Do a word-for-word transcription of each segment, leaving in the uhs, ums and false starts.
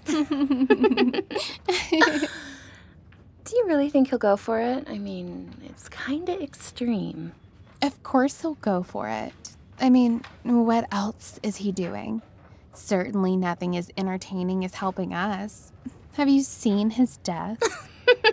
Do you really think he'll go for it? I mean, it's kinda extreme. Of course he'll go for it. I mean, what else is he doing? Certainly nothing as entertaining as helping us. Have you seen his desk?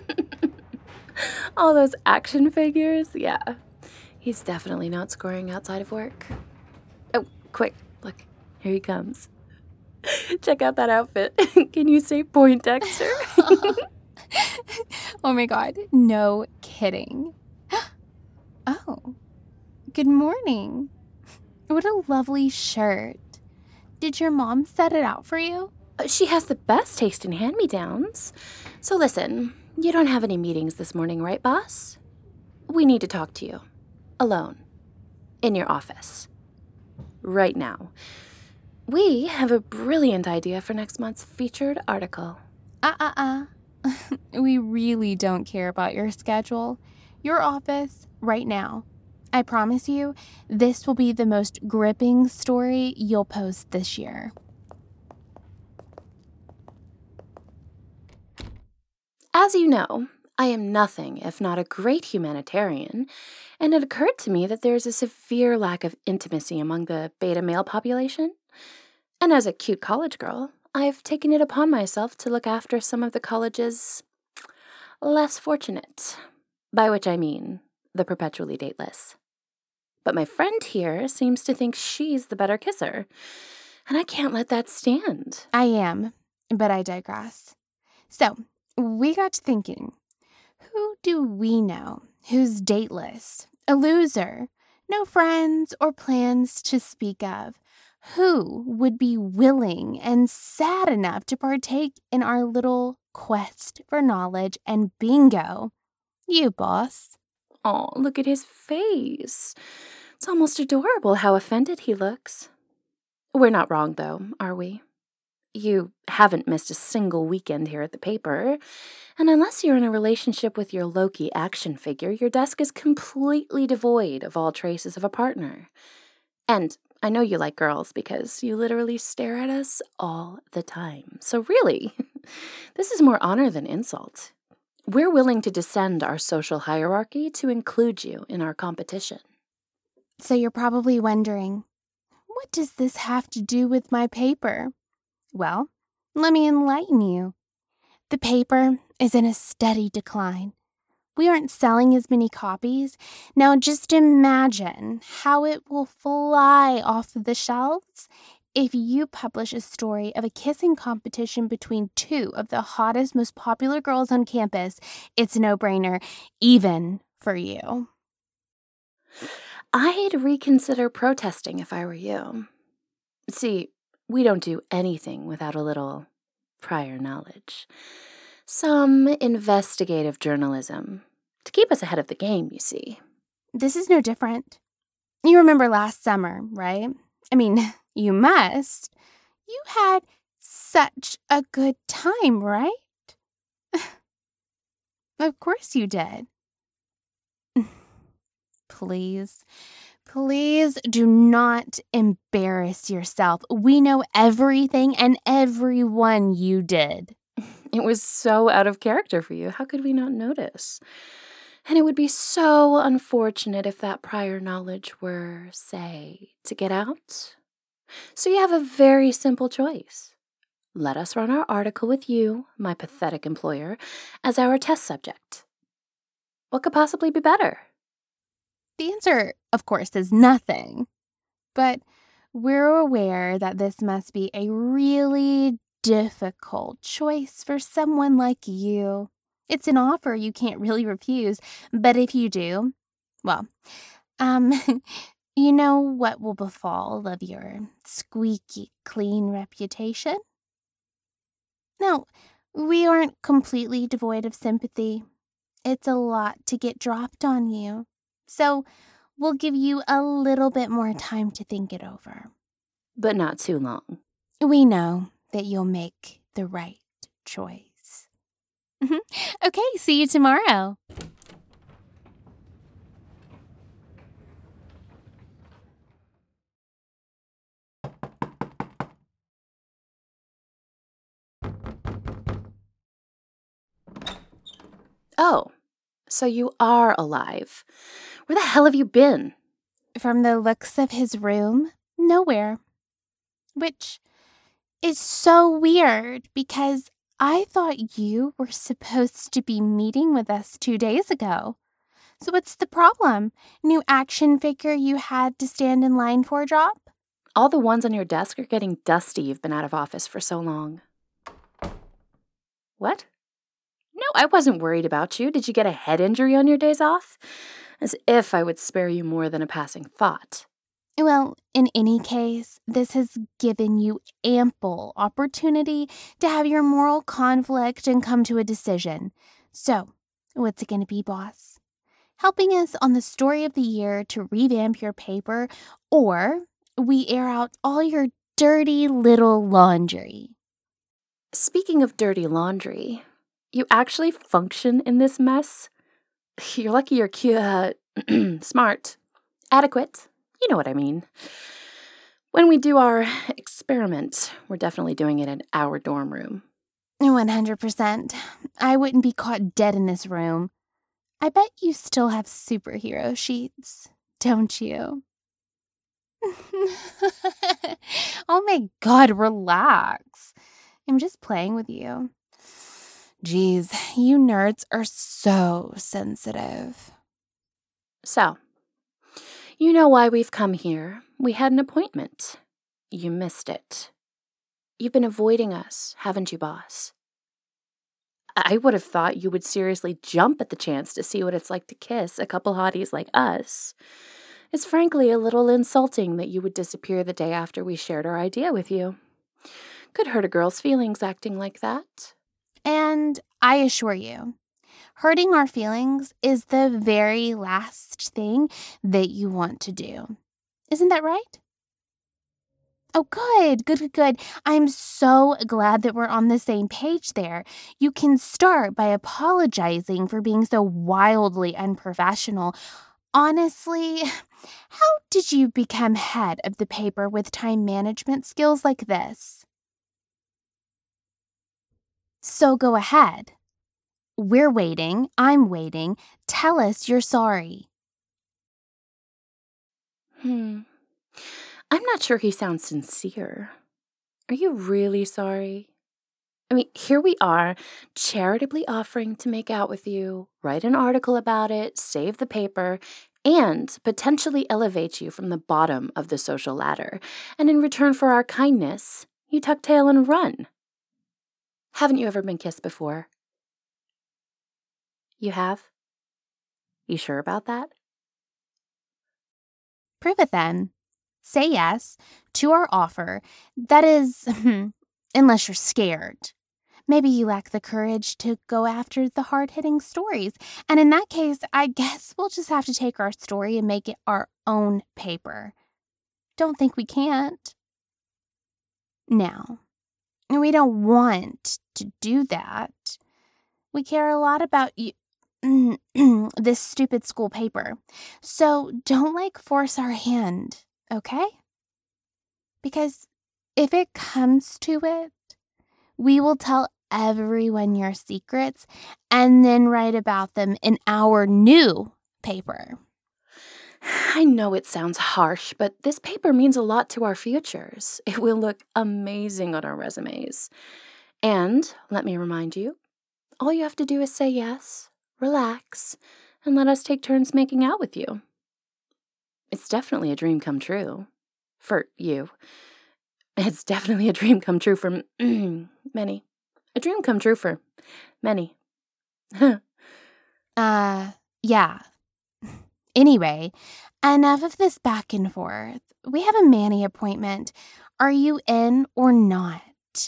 All those action figures? Yeah. He's definitely not scoring outside of work. Oh, quick, look, here he comes. Check out that outfit. Can you say Poindexter? Oh my god, no kidding. Oh, good morning. What a lovely shirt. Did your mom set it out for you? She has the best taste in hand-me-downs. So listen, you don't have any meetings this morning, right, boss? We need to talk to you. Alone. In your office. Right now. We have a brilliant idea for next month's featured article. Uh-uh-uh. We really don't care about your schedule. Your office, right now. I promise you, this will be the most gripping story you'll post this year. As you know, I am nothing if not a great humanitarian, and it occurred to me that there's a severe lack of intimacy among the beta male population. And as a cute college girl, I've taken it upon myself to look after some of the college's less fortunate, by which I mean the perpetually dateless. But my friend here seems to think she's the better kisser, and I can't let that stand. I am, but I digress. So, we got to thinking, who do we know who's dateless, a loser, no friends or plans to speak of? Who would be willing and sad enough to partake in our little quest for knowledge and bingo? You, boss. Oh, look at his face. It's almost adorable how offended he looks. We're not wrong, though, are we? You haven't missed a single weekend here at the paper, and unless you're in a relationship with your Loki action figure, your desk is completely devoid of all traces of a partner. And I know you like girls because you literally stare at us all the time. So really, this is more honor than insult. We're willing to descend our social hierarchy to include you in our competition. So you're probably wondering, what does this have to do with my paper? Well, let me enlighten you. The paper is in a steady decline. We aren't selling as many copies. Now just imagine how it will fly off the shelves if you publish a story of a kissing competition between two of the hottest, most popular girls on campus. It's a no-brainer, even for you. I'd reconsider protesting if I were you. See, we don't do anything without a little prior knowledge. Some investigative journalism. To keep us ahead of the game, you see. This is no different. You remember last summer, right? I mean, you must. You had such a good time, right? Of course you did. Please, please do not embarrass yourself. We know everything and everyone you did. It was so out of character for you. How could we not notice? And it would be so unfortunate if that prior knowledge were, say, to get out. So you have a very simple choice. Let us run our article with you, my pathetic employer, as our test subject. What could possibly be better? The answer, of course, is nothing. But we're aware that this must be a really difficult choice for someone like you. It's an offer you can't really refuse, but if you do, well, um, you know what will befall of your squeaky clean reputation? No, we aren't completely devoid of sympathy. It's a lot to get dropped on you. So we'll give you a little bit more time to think it over. But not too long. We know that you'll make the right choice. Okay, see you tomorrow. Oh, so you are alive. Where the hell have you been? From the looks of his room, nowhere. Which is so weird because I thought you were supposed to be meeting with us two days ago. So what's the problem? New action figure you had to stand in line for, drop? All the ones on your desk are getting dusty. You've been out of office for so long. What? No, I wasn't worried about you. Did you get a head injury on your days off? As if I would spare you more than a passing thought. Well, in any case, this has given you ample opportunity to have your moral conflict and come to a decision. So, what's it going to be, boss? Helping us on the story of the year to revamp your paper, or we air out all your dirty little laundry? Speaking of dirty laundry, you actually function in this mess? You're lucky you're cu- uh, smart, adequate. You know what I mean. When we do our experiment, we're definitely doing it in our dorm room. one hundred percent. I wouldn't be caught dead in this room. I bet you still have superhero sheets, don't you? Oh my God, relax. I'm just playing with you. Geez, you nerds are so sensitive. So, you know why we've come here. We had an appointment. You missed it. You've been avoiding us, haven't you, boss? I would have thought you would seriously jump at the chance to see what it's like to kiss a couple hotties like us. It's frankly a little insulting that you would disappear the day after we shared our idea with you. Could hurt a girl's feelings acting like that. And I assure you, hurting our feelings is the very last thing that you want to do. Isn't that right? Oh, good, good, good, good. I'm so glad that we're on the same page there. You can start by apologizing for being so wildly unprofessional. Honestly, how did you become head of the paper with time management skills like this? So go ahead. We're waiting. I'm waiting. Tell us you're sorry. Hmm. I'm not sure he sounds sincere. Are you really sorry? I mean, here we are, charitably offering to make out with you, write an article about it, save the paper, and potentially elevate you from the bottom of the social ladder. And in return for our kindness, you tuck tail and run. Haven't you ever been kissed before? You have? You sure about that? Prove it then. Say yes to our offer. That is, unless you're scared. Maybe you lack the courage to go after the hard-hitting stories. And in that case, I guess we'll just have to take our story and make it our own paper. Don't think we can't. Now, we don't want to do that. We care a lot about you. This stupid school paper. So don't like force our hand, okay? Because if it comes to it, we will tell everyone your secrets and then write about them in our new paper. I know it sounds harsh, but this paper means a lot to our futures. It will look amazing on our resumes. And, let me remind you, all you have to do is say yes, relax, and let us take turns making out with you. It's definitely a dream come true. For you. It's definitely a dream come true for many. A dream come true for many. uh, yeah. Anyway, enough of this back and forth. We have a Manny appointment. Are you in or not?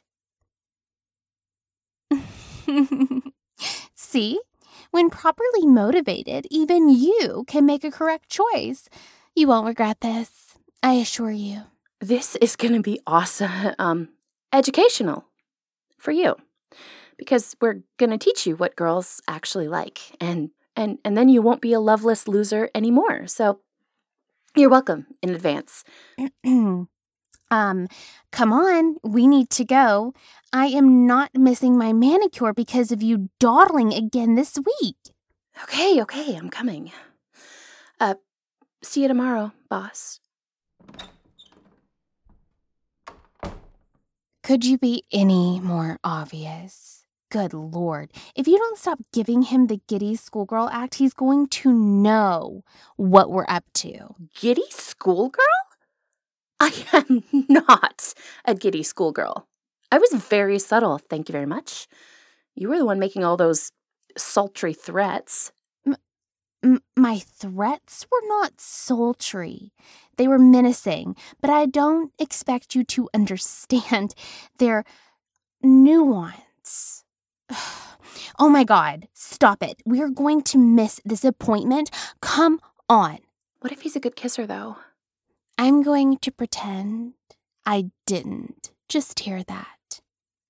See? When properly motivated, even you can make a correct choice. You won't regret this, I assure you. This is going to be awesome, um, educational for you. Because we're going to teach you what girls actually like. And, and, and then you won't be a loveless loser anymore. So you're welcome in advance. Um, come on, we need to go. I am not missing my manicure because of you dawdling again this week. Okay, okay, I'm coming. Uh, see you tomorrow, boss. Could you be any more obvious? Good Lord, if you don't stop giving him the giddy schoolgirl act, he's going to know what we're up to. Giddy schoolgirl? I am not a giddy schoolgirl. I was very subtle, thank you very much. You were the one making all those sultry threats. M- my threats were not sultry. They were menacing, but I don't expect you to understand their nuance. Oh my God, stop it. We're going to miss this appointment. Come on. What if he's a good kisser, though? I'm going to pretend I didn't just hear that.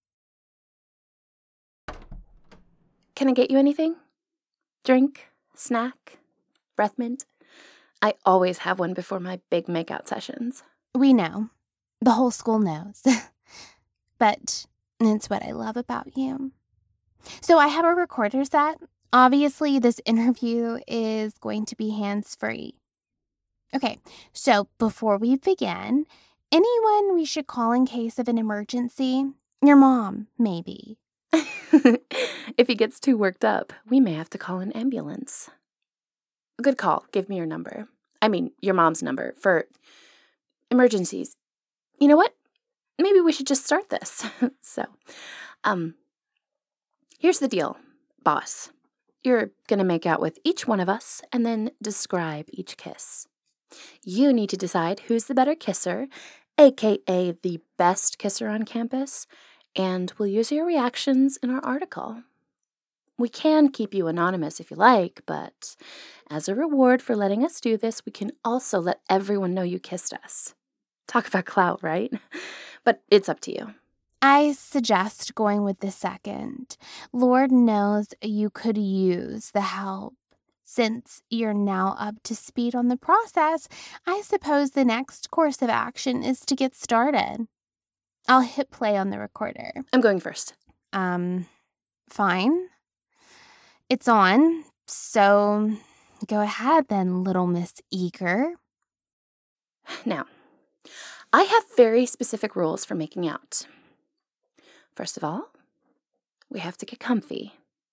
Can I get you anything? Drink? Snack? Breath mint? I always have one before my big makeout sessions. We know. The whole school knows. But it's what I love about you. So I have a recorder set. Obviously, this interview is going to be hands-free. Okay, so before we begin, anyone we should call in case of an emergency? Your mom, maybe. If he gets too worked up, we may have to call an ambulance. Good call. Give me your number. I mean, your mom's number for emergencies. You know what? Maybe we should just start this. so, um, here's the deal, boss. You're going to make out with each one of us and then describe each kiss. You need to decide who's the better kisser, aka the best kisser on campus, and we'll use your reactions in our article. We can keep you anonymous if you like, but as a reward for letting us do this, we can also let everyone know you kissed us. Talk about clout, right? But it's up to you. I suggest going with the second. Lord knows you could use the help. Since you're now up to speed on the process, I suppose the next course of action is to get started. I'll hit play on the recorder. I'm going first. Um, fine. It's on, so go ahead then, little Miss Eager. Now, I have very specific rules for making out. First of all, we have to get comfy.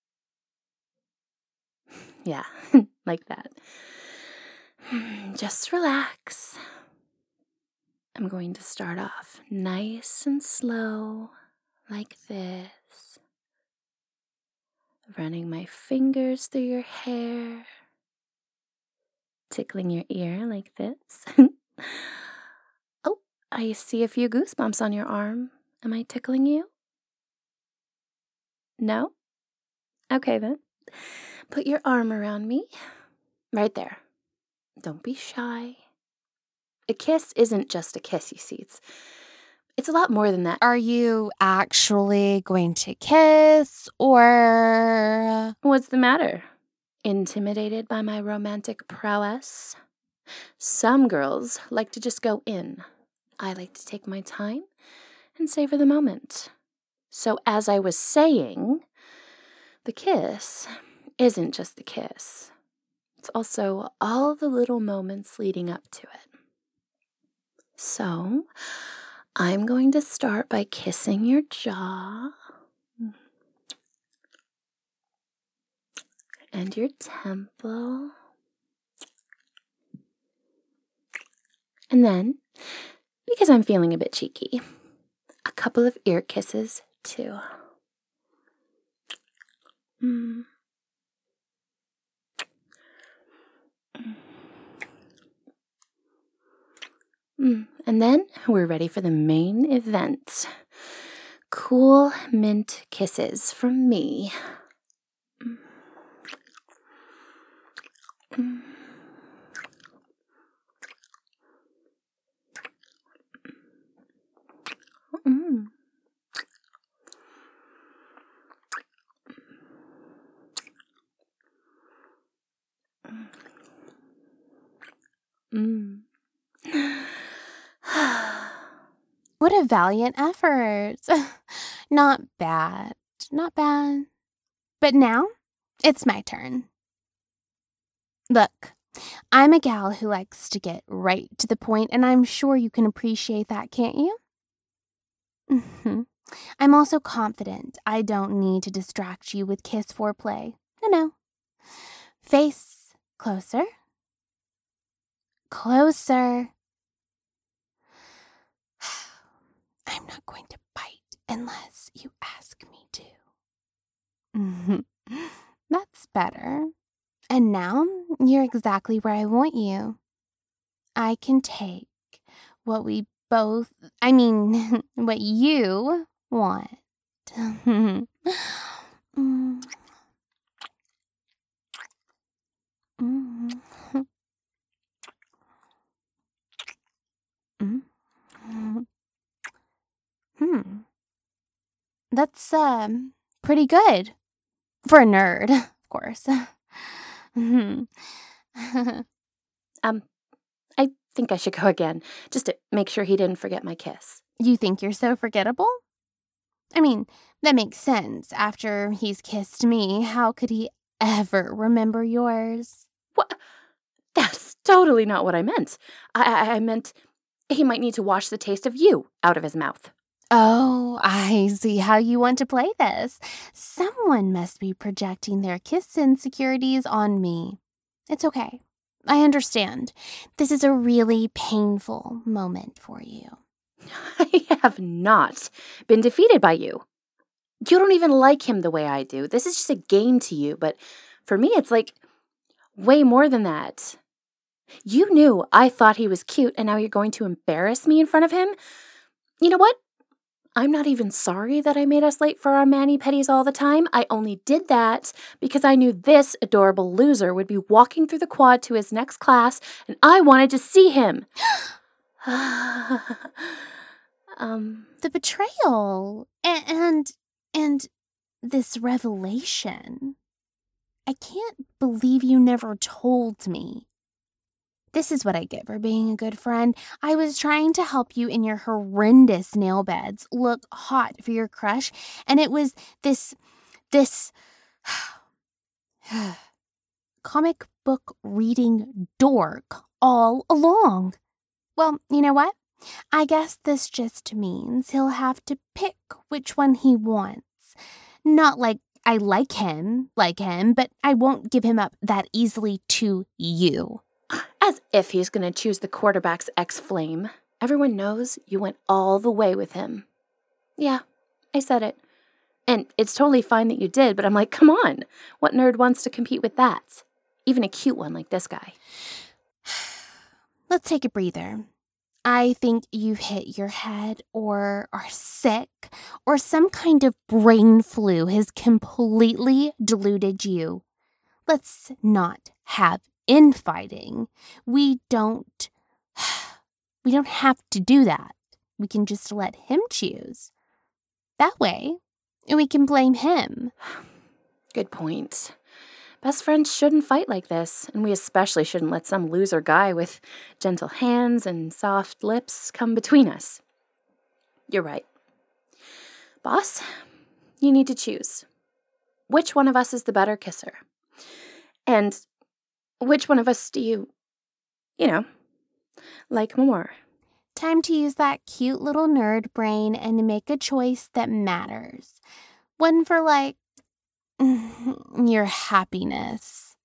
Yeah, like that. Just relax. I'm going to start off nice and slow, like this. Running my fingers through your hair. Tickling your ear like this. Oh, I see a few goosebumps on your arm. Am I tickling you? No? Okay then. Put your arm around me. Right there. Don't be shy. A kiss isn't just a kiss, you see. It's, it's a lot more than that. Are you actually going to kiss, or... What's the matter? Intimidated by my romantic prowess? Some girls like to just go in. I like to take my time and savor the moment. So as I was saying, the kiss isn't just the kiss. It's also all the little moments leading up to it. So, I'm going to start by kissing your jaw and your temple. And then, because I'm feeling a bit cheeky, a couple of ear kisses too. Mm. Mm. And then we're ready for the main event. Cool mint kisses from me. Mm. Mm. Mm. Mm. a valiant effort. Not bad. Not bad. But now, it's my turn. Look, I'm a gal who likes to get right to the point, and I'm sure you can appreciate that, can't you? Mm-hmm. I'm also confident I don't need to distract you with kiss foreplay. No, no. Face closer. Closer. I'm not going to bite unless you ask me to. Mm-hmm. That's better. And now you're exactly where I want you. I can take what we both, I mean, what you want. mm. Mm. Mm. Hmm. That's, um, pretty good. For a nerd, of course. um, I think I should go again, just to make sure he didn't forget my kiss. You think you're so forgettable? I mean, that makes sense. After he's kissed me, how could he ever remember yours? What? That's totally not what I meant. I, I, I meant he might need to wash the taste of you out of his mouth. Oh, I see how you want to play this. Someone must be projecting their kiss insecurities on me. It's okay. I understand. This is a really painful moment for you. I have not been defeated by you. You don't even like him the way I do. This is just a game to you, but for me, it's like way more than that. You knew I thought he was cute, and now you're going to embarrass me in front of him? You know what? I'm not even sorry that I made us late for our mani-pedis all the time. I only did that because I knew this adorable loser would be walking through the quad to his next class, and I wanted to see him. um, the betrayal and, and and this revelation. I can't believe you never told me. This is what I get for being a good friend. I was trying to help you in your horrendous nail beds look hot for your crush, and it was this, this comic book reading dork all along. Well, you know what? I guess this just means he'll have to pick which one he wants. Not like I like him, like him, but I won't give him up that easily to you. As if he's going to choose the quarterback's ex-flame. Everyone knows you went all the way with him. Yeah, I said it. And it's totally fine that you did, but I'm like, come on. What nerd wants to compete with that? Even a cute one like this guy. Let's take a breather. I think you've hit your head or are sick or some kind of brain flu has completely deluded you. Let's not have infighting. We don't, we don't have to do that. We can just let him choose. That way, we can blame him. Good point. Best friends shouldn't fight like this, and we especially shouldn't let some loser guy with gentle hands and soft lips come between us. You're right. Boss, you need to choose. Which one of us is the better kisser? And which one of us do you, you know, like more? Time to use that cute little nerd brain and make a choice that matters. One for, like, your happiness.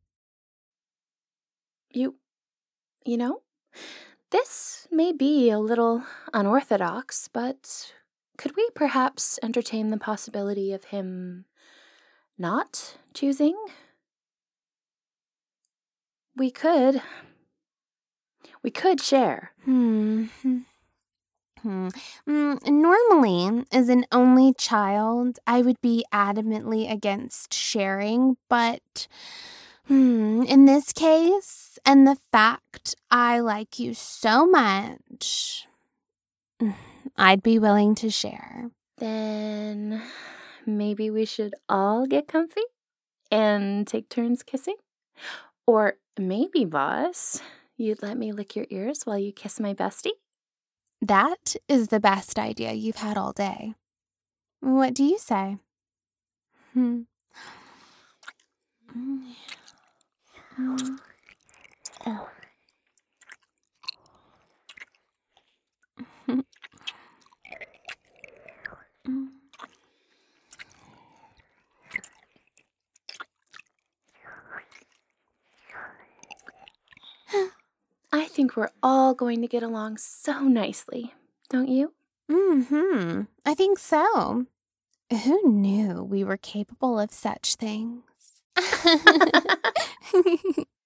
You, you know, this may be a little unorthodox, but could we perhaps entertain the possibility of him not choosing? We could. We could share. Hmm. Hmm. Mm, normally, as an only child, I would be adamantly against sharing, but hmm, in this case, and the fact I like you so much, I'd be willing to share. Then maybe we should all get comfy and take turns kissing? Or maybe, boss, you'd let me lick your ears while you kiss my bestie? That is the best idea you've had all day. What do you say? Hmm. I think we're all going to get along so nicely, don't you? Mm-hmm. I think so. Who knew we were capable of such things?